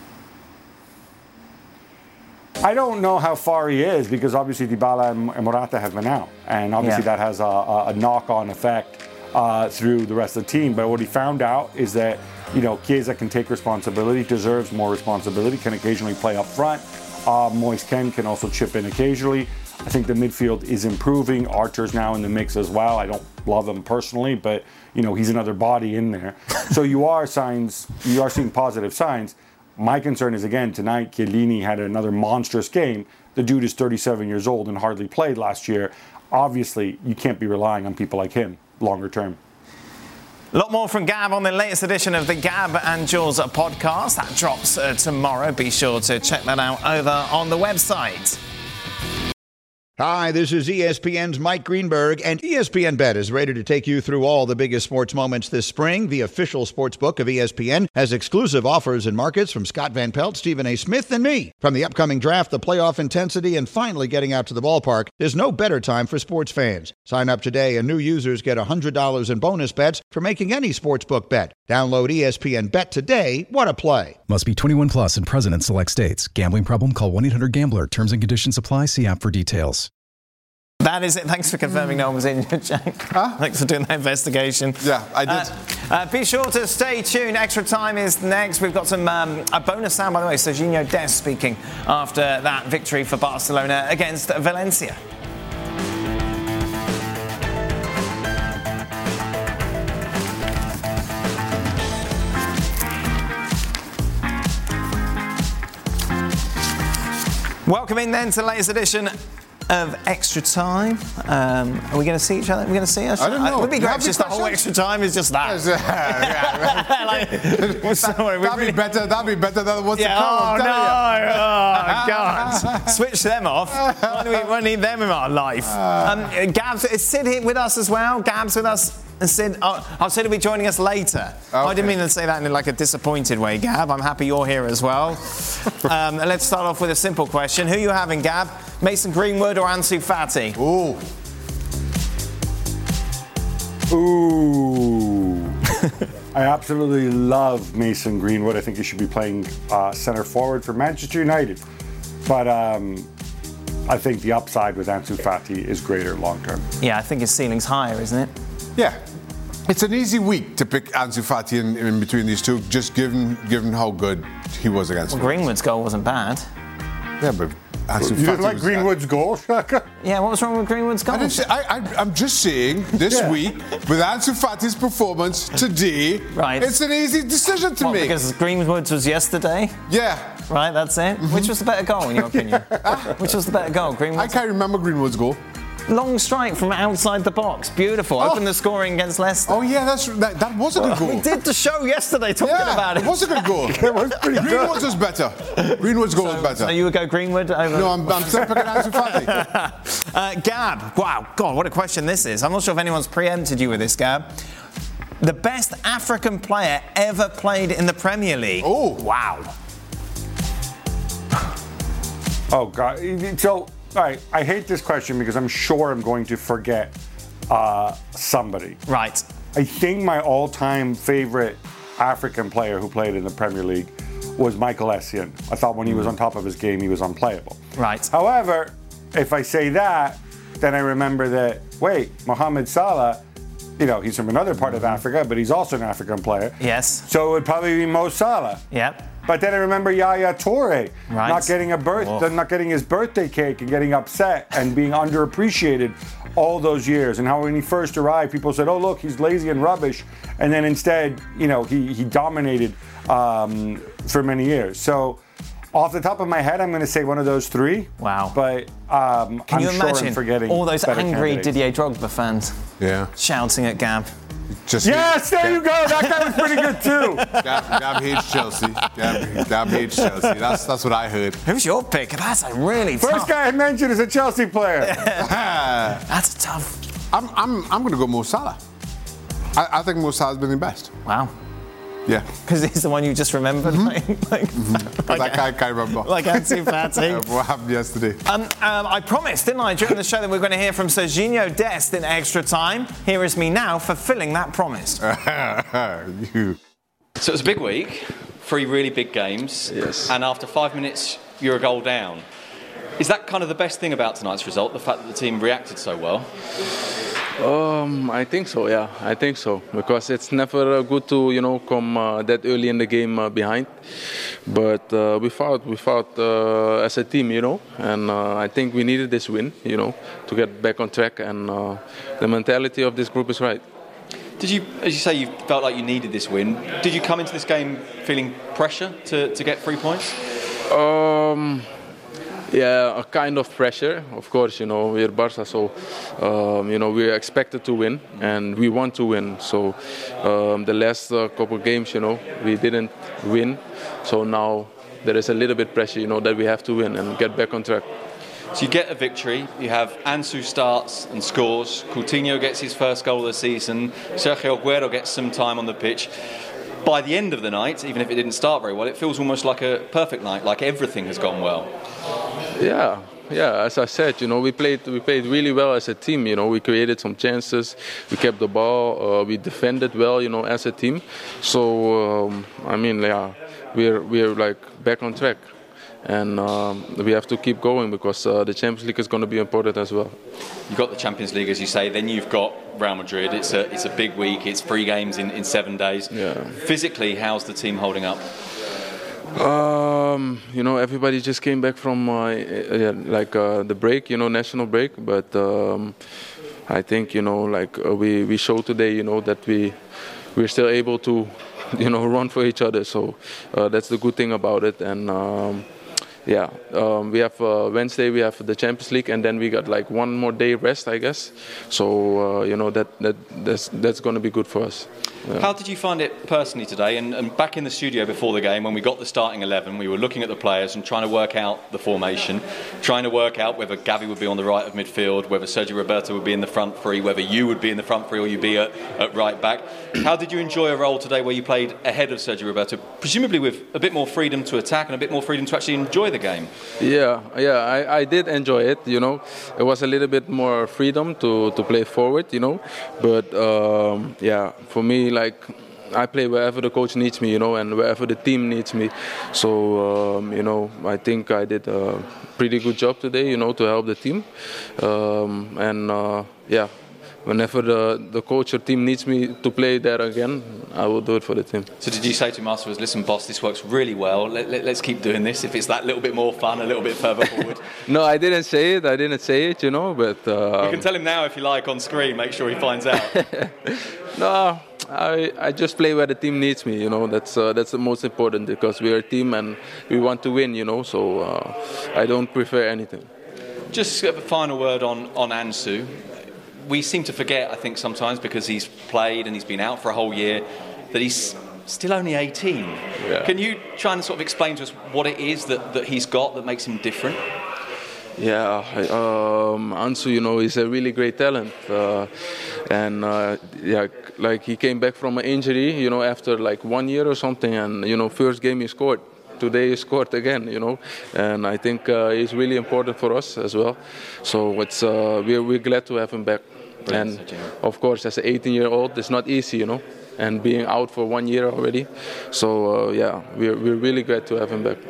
I don't know how far he is because obviously Dybala and Morata have been out. And obviously yeah. that has a, a knock-on effect Uh, through the rest of the team. But what he found out is that, you know, Chiesa can take responsibility, deserves more responsibility, can occasionally play up front. Uh, Moise Kean can also chip in occasionally. I think the midfield is improving. Archer's now in the mix as well. I don't love him personally, but, you know, he's another body in there. So you are signs, you are seeing positive signs. My concern is, again, tonight, Chiellini had another monstrous game. The dude is thirty-seven years old and hardly played last year. Obviously, you can't be relying on people like him longer term. A lot more from Gab on the latest edition of the Gab and Jules podcast. That drops uh, tomorrow. Be sure to check that out over on the website. Hi, this is E S P N's Mike Greenberg, and E S P N Bet is ready to take you through all the biggest sports moments this spring. The official sports book of E S P N has exclusive offers and markets from Scott Van Pelt, Stephen A. Smith, and me. From the upcoming draft, the playoff intensity, and finally getting out to the ballpark, there's no better time for sports fans. Sign up today, and new users get one hundred dollars in bonus bets for making any sportsbook bet. Download E S P N Bet today. What a play. Must be twenty-one plus and present in select states. Gambling problem? Call one eight hundred gambler. Terms and conditions apply. See app for details. That is it. Thanks for confirming no one was injured, Jack. Huh? Thanks for doing that investigation. Yeah, I did. Uh, uh, be sure to stay tuned. Extra Time is next. We've got some um, a bonus sound, by the way. Serginho Dest speaking after that victory for Barcelona against Valencia. Welcome in then to the latest edition of Extra Time. Um, are we going to see each other? Are we going to see us? I don't know. It would be great. Just just the whole Extra Time is just that. like, that'd be better. That'd be better than what's yeah, the come. Oh no! Oh God! Switch them off. Why do we, why do we need them in our life? Um, Gabs is Sid here with us as well. Gabs with us. And Sid, oh, oh, Sid will be joining us later. Okay. I didn't mean to say that in like a disappointed way, Gab. I'm happy you're here as well. um, and let's start off with a simple question. Who are you having, Gab? Mason Greenwood or Ansu Fati? Ooh. Ooh. I absolutely love Mason Greenwood. I think he should be playing uh, centre forward for Manchester United. But um, I think the upside with Ansu Fati is greater long term. Yeah, I think his ceiling's higher, isn't it? Yeah. It's an easy week to pick Ansu Fati in, in between these two, just given given how good he was against. Well, Greenwood's goal wasn't bad. Yeah, but Ansu you Fati didn't like was Greenwood's goal, Shaka? Yeah, what was wrong with Greenwood's goal? I didn't say, I, I, I'm just saying, this yeah. week, with Ansu Fati's performance today, right. it's an easy decision to what, make. Because Greenwood's was yesterday? Yeah. Right, that's it? Mm-hmm. Which was the better goal, in your opinion? Which was the better goal? Greenwood's? I can't remember Greenwood's goal. Long strike from outside the box. Beautiful. Oh. Open the scoring against Leicester. Oh, yeah, that's that, that was a good goal. We did the show yesterday talking yeah, about it. It was a good goal. It was pretty good. Greenwood's was better. Greenwood's goal so, was better. So you would go Greenwood over... No, I'm, I'm still picking Ansu Fati. uh, Gab. Wow. God, what a question this is. I'm not sure if anyone's preempted you with this, Gab. The best African player ever played in the Premier League. Oh. Wow. Oh, God. So... All right, I hate this question because I'm sure I'm going to forget uh, somebody. Right. I think my all-time favorite African player who played in the Premier League was Michael Essien. I thought when he was on top of his game, he was unplayable. Right. However, if I say that, then I remember that, wait, Mohamed Salah, you know, he's from another part of Africa, but he's also an African player. Yes. So it would probably be Mo Salah. Yep. But then I remember Yaya Toure right. not getting a birth, oh. not getting his birthday cake and getting upset and being underappreciated all those years. And how when he first arrived, people said, "Oh, look, he's lazy and rubbish," and then instead, you know, he he dominated um, for many years. So, off the top of my head, I'm going to say one of those three. Wow. But um, Can I'm you sure imagine I'm forgetting all those angry candidates. Didier Drogba fans? Yeah. Shouting at Gab. Just yes, there Gab. You go. That guy was pretty good too. Gab, Gab hates Chelsea. Gab, Gab hates Chelsea. That's that's what I heard. Who's your pick? That's a really first tough. guy I mentioned is a Chelsea player. That's a tough. I'm I'm I'm going to go Mo Salah. I, I think Mo Salah's been the best. Wow. Yeah. Because he's the one you just remembered. Mm-hmm. like, mm-hmm. like, like I can't remember. Like Ansu Fati. What happened yesterday? Um, um, I promised, didn't I, during the show that we're going to hear from Serginho Dest in Extra Time. Here is me now fulfilling that promise. you. So it was a big week, three really big games. Yes. And after five minutes, you're a goal down. Is that kind of the best thing about tonight's result, the fact that the team reacted so well? Um, I think so, yeah, I think so, because it's never uh, good to, you know, come uh, that early in the game uh, behind. But uh, we fought, we fought uh, as a team, you know, and uh, I think we needed this win, you know, to get back on track, and uh, the mentality of this group is right. Did you, as you say, you felt like you needed this win. Did you come into this game feeling pressure to, to get three points? Um... Yeah, a kind of pressure, of course, you know, we're Barca, so, um, you know, we're expected to win, and we want to win. So, um, the last uh, couple of games, you know, we didn't win. So now there is a little bit pressure, you know, that we have to win and get back on track. So you get a victory, you have Ansu starts and scores, Coutinho gets his first goal of the season, Sergio Aguero gets some time on the pitch. By the end of the night, even if it didn't start very well, it feels almost like a perfect night, like everything has gone well. Yeah, yeah. As I said, you know, we played we played really well as a team. You know, we created some chances, we kept the ball, uh, we defended well. You know, as a team. So um, I mean, yeah, we're we're like back on track. And um, we have to keep going because uh, the Champions League is going to be important as well. You've got the Champions League, as you say, then you've got Real Madrid. It's a it's a big week, it's three games in, in seven days. Yeah. Physically, how's the team holding up? Um, you know, everybody just came back from uh, yeah, like uh, the break, you know, national break. But um, I think, you know, like uh, we, we showed today, you know, that we, we're still able to, you know, run for each other. So uh, that's the good thing about it. And um, yeah, um, we have uh, Wednesday, we have the Champions League, and then we got like one more day rest, I guess. So uh, you know that that that's that's going to be good for us. Yeah. How did you find it personally today? And, and back in the studio before the game, when we got the starting eleven, we were looking at the players and trying to work out the formation, trying to work out whether Gavi would be on the right of midfield, whether Sergio Roberto would be in the front three, whether you would be in the front three or you'd be at, at right back. How did you enjoy a role today where you played ahead of Sergio Roberto, presumably with a bit more freedom to attack and a bit more freedom to actually enjoy the game? Yeah, yeah, I, I did enjoy it, you know. It was a little bit more freedom to, to play forward, you know. But, um, yeah, for me, like, I play wherever the coach needs me, you know, and wherever the team needs me. So, um, you know, I think I did a pretty good job today, you know, to help the team. Um, and, uh, yeah. Whenever the, the coach or team needs me to play there again, I will do it for the team. So did you say to him afterwards, listen, boss, this works really well, let, let, let's keep doing this if it's that little bit more fun, a little bit further forward? No, I didn't say it, I didn't say it, you know, but... Uh, you can tell him now if you like on screen, make sure he finds out. No, I, I just play where the team needs me, you know, that's uh, that's the most important because we're a team and we want to win, you know, so uh, I don't prefer anything. Just a final word on, on Ansu. We seem to forget, I think, sometimes because he's played and he's been out for a whole year, that he's still only eighteen. Yeah. Can you try and sort of explain to us what it is that, that he's got that makes him different? Yeah, um, Ansu, you know, he's a really great talent. Uh, and, uh, yeah, like he came back from an injury, you know, after like one year or something. And, you know, first game he scored. Today he scored again, you know, and I think uh, he's really important for us as well. So it's uh, we're we're glad to have him back. And of course, as an eighteen-year-old, it's not easy, you know, and being out for one year already. So uh, yeah, we're we're really glad to have him back.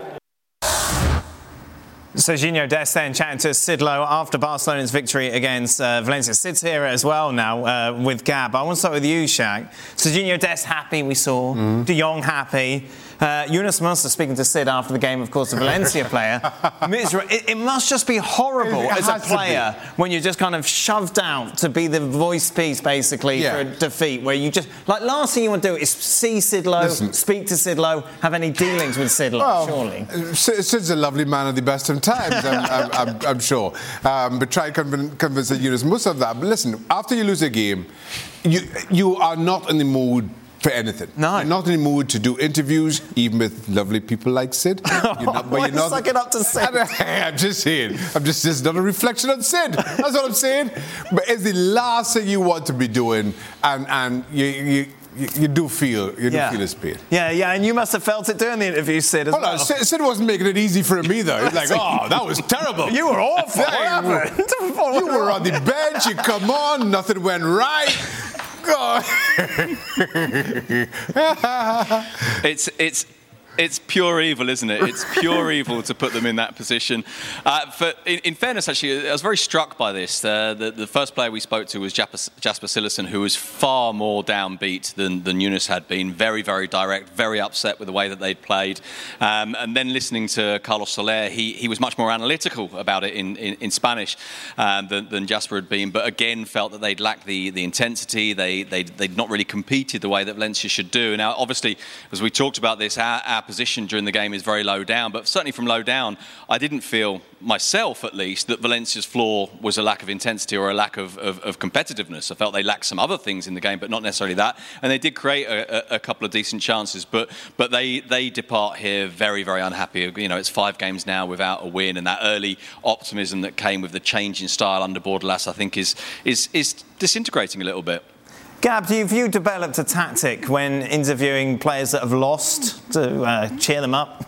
Sergiño Dest then chatting to Sid Lowe after Barcelona's victory against uh, Valencia. Sid's here as well now uh, with Gab. I want to start with you, Shaq. Sergiño Dest happy, we saw. Mm-hmm. De Jong happy. Uh, Yunus Musa speaking to Sid after the game, of course, the Valencia player. It, it must just be horrible it as a player when you're just kind of shoved out to be the voice piece, basically, yeah. for a defeat, where you just... Like, last thing you want to do is see Sid Lowe, Listen. speak to Sid Lowe, have any dealings with Sid Lowe, well, surely. Sid's a lovely man at the best of times, I'm, I'm, I'm, I'm sure. Um, but try to convince, convince Yunus Musa of that. But listen, after you lose a game, you you are not in the mood for anything. No. You're not in the mood to do interviews, even with lovely people like Sid. You're not, but you're not, suck it up to Sid. I'm just saying. I'm just, this is not a reflection on Sid. That's what I'm saying. But it's the last thing you want to be doing, and, and you, you You, you do feel, you do yeah. feel his pain. Yeah, yeah, and you must have felt it during the interview, Sid, as Hold well. on, Sid, Sid wasn't making it easy for him either. He's like, oh, that was terrible. You were awful. What happened? You were on the bench, you come on, nothing went right. God. it's, it's, It's pure evil, isn't it? It's pure evil to put them in that position. Uh, for, in, in fairness, actually, I was very struck by this. Uh, the, the first player we spoke to was Jasper, Jasper Cillessen, who was far more downbeat than, than Yunus had been. Very, very direct, very upset with the way that they'd played. Um, and then listening to Carlos Soler, he, he was much more analytical about it in, in, in Spanish um, than, than Jasper had been. But again, felt that they'd lacked the, the intensity. They, they'd, they'd not really competed the way that Valencia should do. Now, obviously, as we talked about this, our, our our position during the game is very low down. But certainly from low down, I didn't feel, myself at least, that Valencia's flaw was a lack of intensity or a lack of, of, of competitiveness. I felt they lacked some other things in the game, but not necessarily that. And they did create a, a, a couple of decent chances, but but they, they depart here very, very unhappy. You know, it's five games now without a win, and that early optimism that came with the change in style under Bordalas, I think, is is is disintegrating a little bit. Gab, do you, have you developed a tactic when interviewing players that have lost to uh, cheer them up?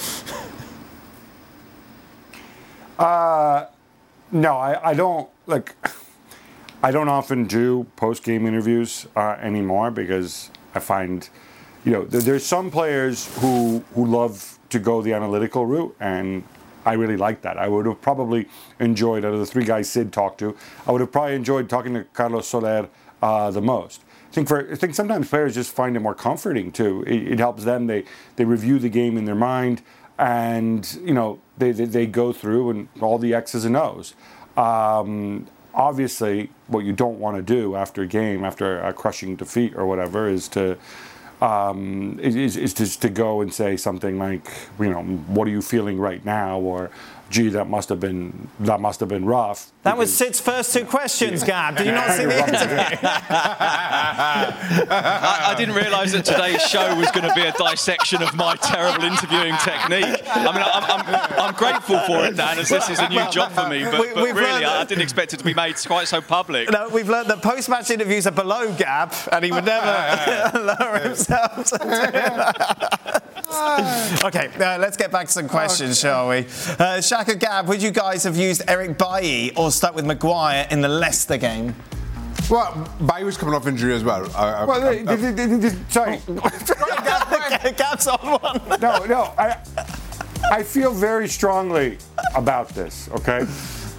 uh, no, I, I don't, like, I don't often do post-game interviews uh, anymore because I find, you know, there, there's some players who who love to go the analytical route, and I really like that. I would have probably enjoyed, out of the three guys Sid talked to, I would have probably enjoyed talking to Carlos Soler Uh, the most. I think for I think sometimes players just find it more comforting too. It, it helps them. They they review the game in their mind, and you know they they, they go through and all the X's and O's. Um, obviously, what you don't want to do after a game, after a crushing defeat or whatever, is to um, is is just to go and say something like, you know, what are you feeling right now, or gee, that must have been that must have been rough. That was Sid's first two questions, Gab. Did you not see the interview? I, I didn't realise that today's show was going to be a dissection of my terrible interviewing technique. I mean, I'm, I'm, I'm grateful for it, Dan, as this is a new job for me. But, but really, I didn't expect it to be made quite so public. No, we've learned that post-match interviews are below Gab, and he would never lower himself to do that. Okay, uh, let's get back to some questions, shall we? Uh, Shaka, Gab, would you guys have used Eric Bailly or stuck with Maguire in the Leicester game? Well, Bailly was coming off injury as well. I, well, I, they, they, they, they, they, sorry. Gab, Gab's on one. No, no, I, I feel very strongly about this, okay?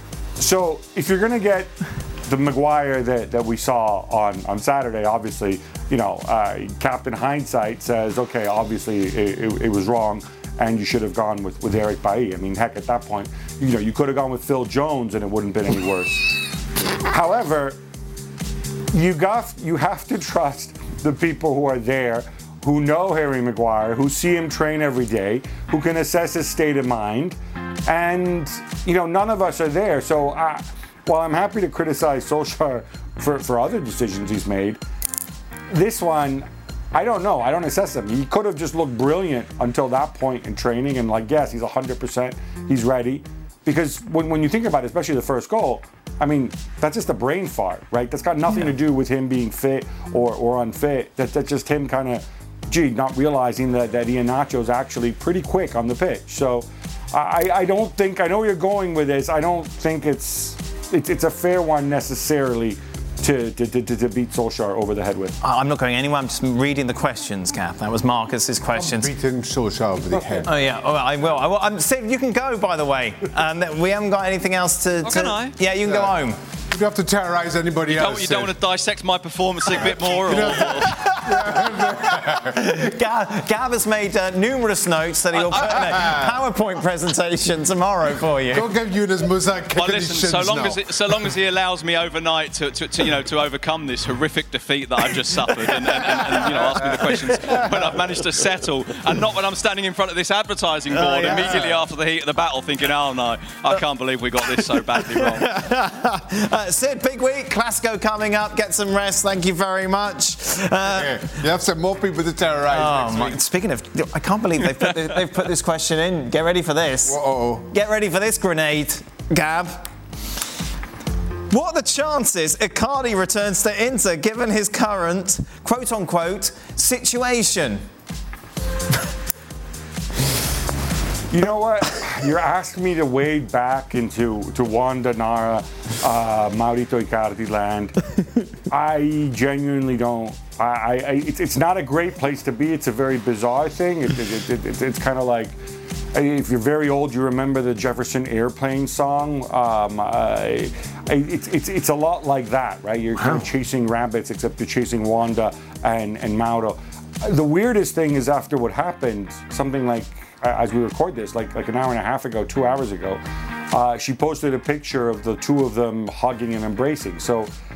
So, if you're going to get the Maguire that, that we saw on, on Saturday, obviously, you know, uh, Captain Hindsight says, okay, obviously it, it, it was wrong, and you should have gone with, with Eric Bailly. I mean, heck, at that point, you know, you could have gone with Phil Jones and it wouldn't have been any worse. However, you got you have to trust the people who are there, who know Harry Maguire, who see him train every day, who can assess his state of mind, and you know, none of us are there. So, uh, while I'm happy to criticize Solskjaer for, for other decisions he's made, this one, I don't know. I don't assess him. He could have just looked brilliant until that point in training, and like, yes, he's one hundred percent. He's ready. Because when, when you think about it, especially the first goal, I mean, that's just a brain fart, right? That's got nothing yeah. to do with him being fit or, or unfit. That, that's just him kind of, gee, not realizing that, that Iheanacho's actually pretty quick on the pitch. So I, I don't think, I know where you're going with this. I don't think it's, it's, it's a fair one necessarily To, to, to, to beat Solskjaer over the head with. I'm not going anywhere. I'm just reading the questions, Gav. That was Marcus's questions. I'm beating Solskjaer over the head. Oh yeah, all right, I will. I will. I'm, Sid, you can go, by the way. Um, we haven't got anything else to. Oh, to can I? Yeah, you can yeah. go home. You have to terrorise anybody you else. Don't, you don't want to dissect my performance a bit more? Or, or? Gav, Gav has made uh, numerous notes that he'll put in a PowerPoint presentation tomorrow for you. Don't give Yunus Musa kick well, listen, so long now. as it, so long as he allows me overnight to, to, to you know to overcome this horrific defeat that I've just suffered, and, and, and, and you know ask me the questions when I've managed to settle, and not when I'm standing in front of this advertising board oh, yeah. immediately after the heat of the battle, thinking, oh no, I can't believe we got this so badly wrong. uh, Sid, big week, Clasico coming up. Get some rest. Thank you very much. Uh, yeah, you have some more people to terrorise oh, next my, week. Speaking of, I can't believe they've put, this, they've put this question in. Get ready for this. Uh-oh. Get ready for this grenade, Gab. What are the chances Icardi returns to Inter given his current, quote-unquote, situation? You know what? You're asking me to wade back into to Wanda Nara, uh, Maurito Icardi land. I genuinely don't. I, I, it's, it's not a great place to be. It's a very bizarre thing. It, it, it, it, it's kind of like, if you're very old, you remember the Jefferson Airplane song. Um, uh, it's, it's, it's a lot like that, right? You're kind of chasing rabbits, except you're chasing Wanda and, and Mauro. The weirdest thing is after what happened, something like, as we record this, like like an hour and a half ago, two hours ago, uh, she posted a picture of the two of them hugging and embracing. So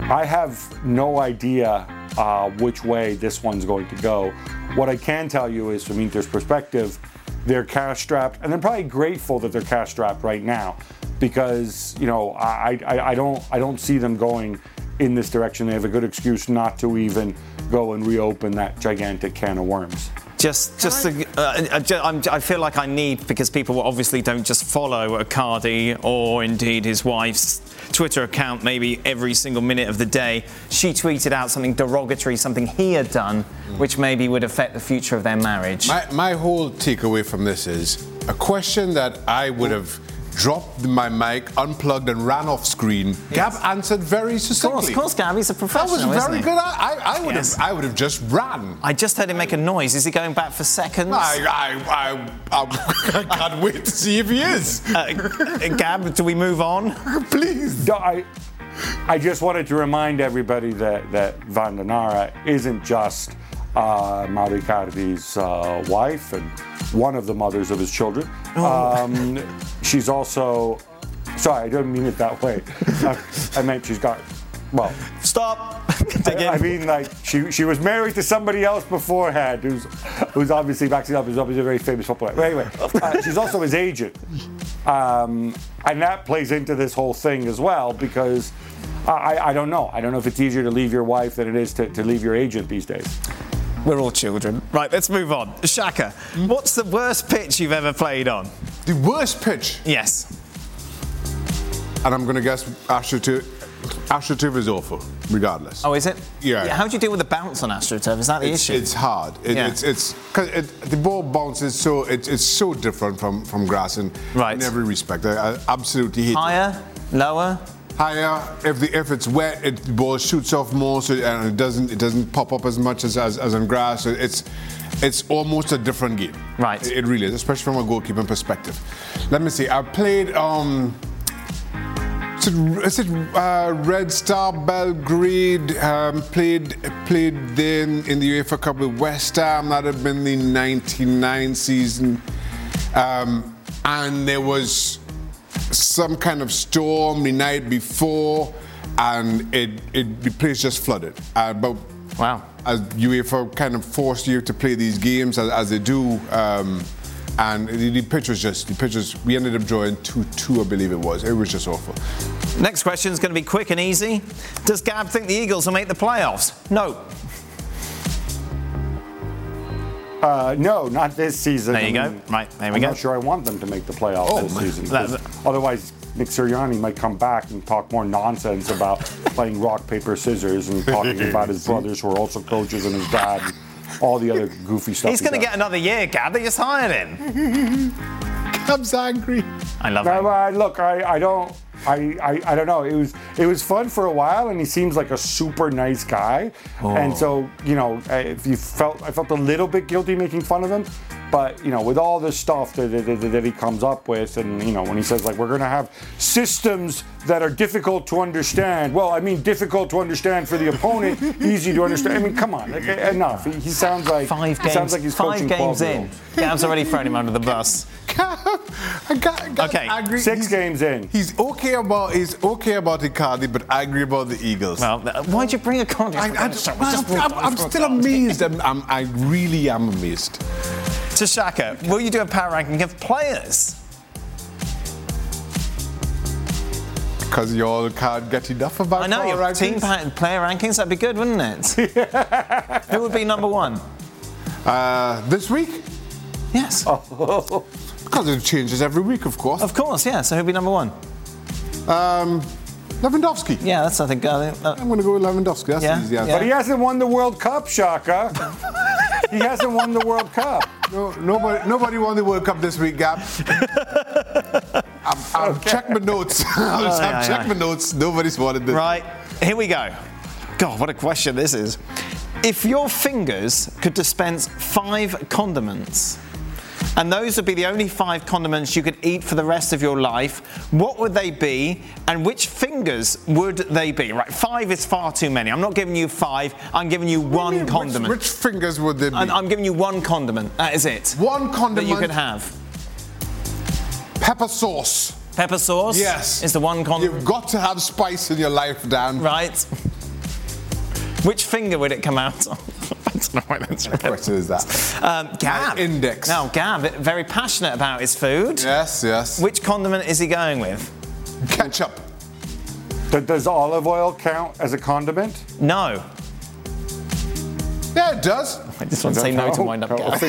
I have no idea uh, which way this one's going to go. What I can tell you is, from Inter's perspective, they're cash-strapped, and they're probably grateful that they're cash-strapped right now, because you know I, I I don't I don't see them going in this direction. They have a good excuse not to even go and reopen that gigantic can of worms. Just, just, to, uh, I'm, I feel like I need, because people obviously don't just follow Icardi or indeed his wife's Twitter account maybe every single minute of the day. She tweeted out something derogatory, something he had done, which maybe would affect the future of their marriage. My, my whole takeaway from this is a question that I would have dropped my mic, unplugged, and ran off screen. Yes. Gab answered very succinctly. Of course, of course, Gab, he's a professional. That was very isn't he? good. I, I would yes. have, I would have just ran. I just heard him make a noise. Is he going back for seconds? I, I, I, I, I can't wait to see if he is. Uh, Gab, do we move on? Please. No, I, I just wanted to remind everybody that that Vandenara isn't just uh, Mauro Icardi's uh, wife and one of the mothers of his children. Oh. Um, she's also, sorry, I don't mean it that way. I, I meant she's got, well. Stop. I, I mean, like, she she was married to somebody else beforehand, who's who's obviously backing up, who's obviously a very famous footballer. But anyway, uh, she's also his agent. Um, and that plays into this whole thing as well, because I, I don't know. I don't know if it's easier to leave your wife than it is to, to leave your agent these days. We're all children. Right, let's move on. Shaka, mm. what's the worst pitch you've ever played on? The worst pitch? Yes. And I'm going to guess AstroTurf. AstroTurf is awful, regardless. Oh, is it? Yeah. yeah. How do you deal with the bounce on AstroTurf? Is that the it's, issue? It's hard. It, yeah. It's it's because it, the ball bounces so it, it's so different from from grass in, right. in every respect. I, I absolutely hate Higher, it. lower. Higher. If the if it's wet, it, the ball shoots off more, so and it doesn't it doesn't pop up as much as as, as on grass. So it's it's almost a different game. Right. It, it really is, especially from a goalkeeping perspective. Let me see. I played. Um, Is it, is it uh, Red Star Belgrade? Um, played played then in the UEFA Cup with West Ham. That had been the ninety-nine season, um, and there was some kind of storm the night before, and it, it the place just flooded. Uh, but wow, as UEFA kind of forced you to play these games as, as they do. Um, And the, the pitch was just, the pitch was, we ended up drawing two two, I believe it was. It was just awful. Next question is going to be quick and easy. Does Gab think the Eagles will make the playoffs? No. Uh, no, not this season. There you I go. mean, right, there we I'm go. I'm not sure I want them to make the playoffs oh, this my. season. That, otherwise, Nick Sirianni might come back and talk more nonsense about playing rock, paper, scissors and talking about his brothers who are also coaches and his dad. All the other goofy stuff. He's going to get another year, Gab. They just hired him. Gab's angry. I love no, him. I, look, I, I don't, I, I, I don't know. It was, it was fun for a while, and he seems like a super nice guy. Oh. And so, you know, if you felt, I felt a little bit guilty making fun of him. But, you know, with all this stuff that, that, that he comes up with, and, you know, when he says, like, we're going to have systems that are difficult to understand. Well, I mean, difficult to understand for the opponent, easy to understand. I mean, come on, like, enough. He, he sounds like five he games. sounds like he's five coaching games in. Gab's already thrown him under the bus. Okay, angry. Six he's, games in. He's okay about he's okay about Icardi, but angry about the Eagles. Well, why'd you bring a contract? I, I, I'm, I'm, I'm still amazed. I'm, I'm, I really am amazed. To Shaka, will you do a power ranking of players? Because you all can't get enough about I know, power your rankings. team pa- player rankings, that'd be good, wouldn't it? Who would be number one? Uh, this week? Yes. Oh. Because it changes every week, of course. Of course, yeah. So who'd be number one? Um, Lewandowski. Yeah, that's I think. Uh, uh, I'm going to go with Lewandowski. That's yeah, the easy answer. But he hasn't won the World Cup, Shaka. He hasn't won the World Cup. No, nobody, nobody won the World Cup this week, Gab. I'm, I'm okay. Check my notes. I'll oh, yeah, check yeah. my notes. Nobody's wanted this. Right, here we go. God, what a question this is. If your fingers could dispense five condiments, and those would be the only five condiments you could eat for the rest of your life, what would they be, and which fingers would they be? Right, five is far too many. I'm not giving you five, I'm giving you one mean, condiment. Which, which fingers would they be? I'm, I'm giving you one condiment, that is it. One condiment? That you can have. Pepper sauce. Pepper sauce? Yes. Is the one condiment. You've got to have spice in your life, Dan. Right. Which finger would it come out on? I don't know why that's What question is that? Um, Gab. My index. Now, Gab, very passionate about his food. Yes, yes. Which condiment is he going with? Ketchup. Does olive oil count as a condiment? No. Yeah, it does. I just want to say no to wind up Gab.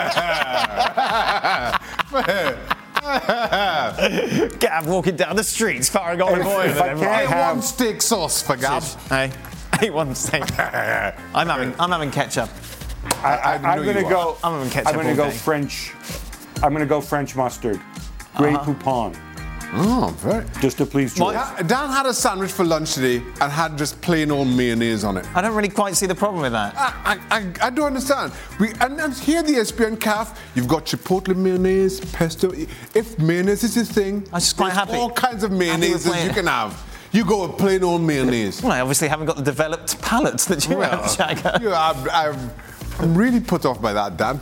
Gab walking down the streets, firing olive oil at him. I have one steak sauce for Gab. Hey, hey, one steak. I'm having, I'm having ketchup. I, I, I'm going to go. I'm having ketchup. I'm going to all go day. French. I'm going to go French mustard, Grey Uh-huh. Poupon. Oh, very. Just to please George. Dan, Dan had a sandwich for lunch today and had just plain old mayonnaise on it. I don't really quite see the problem with that. I, I, I don't understand. We and, and here the E S P N calf, you've got chipotle mayonnaise, pesto. If mayonnaise is your thing, I'm just quite there's happy. all kinds of mayonnaises plain- you can have. You go with plain old mayonnaise. Well, I obviously haven't got the developed palates that you Well, have, Shagger. you, I'm, I'm, I'm really put off by that, Dan.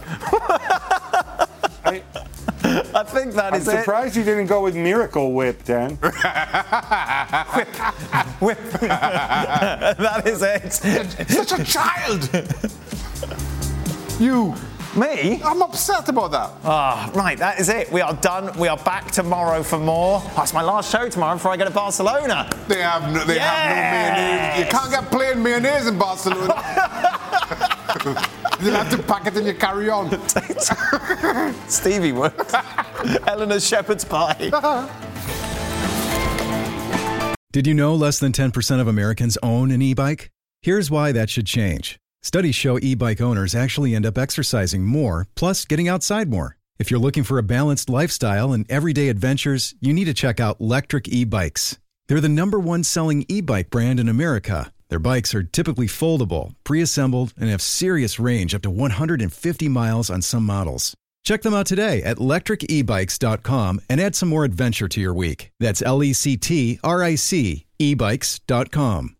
I, I think that I'm is it. surprised you didn't go with Miracle Whip, Dan. Whip. That is it. Such a child. You. Me? I'm upset about that. Ah, right, that is it. We are done. We are back tomorrow for more. That's my last show tomorrow before I go to Barcelona. They have no, they Yes! have no mayonnaise. You can't get plain mayonnaise in Barcelona. You'll have to pack it in your carry-on. Stevie would. Eleanor's shepherd's pie. Did you know less than ten percent of Americans own an e-bike? Here's why that should change. Studies show e-bike owners actually end up exercising more, plus getting outside more. If you're looking for a balanced lifestyle and everyday adventures, you need to check out Lectric e-bikes. They're the number one selling e-bike brand in America. Their bikes are typically foldable, pre-assembled, and have serious range up to one hundred fifty miles on some models. Check them out today at lectric e bikes dot com and add some more adventure to your week. That's L E C T R I C e bikes dot com.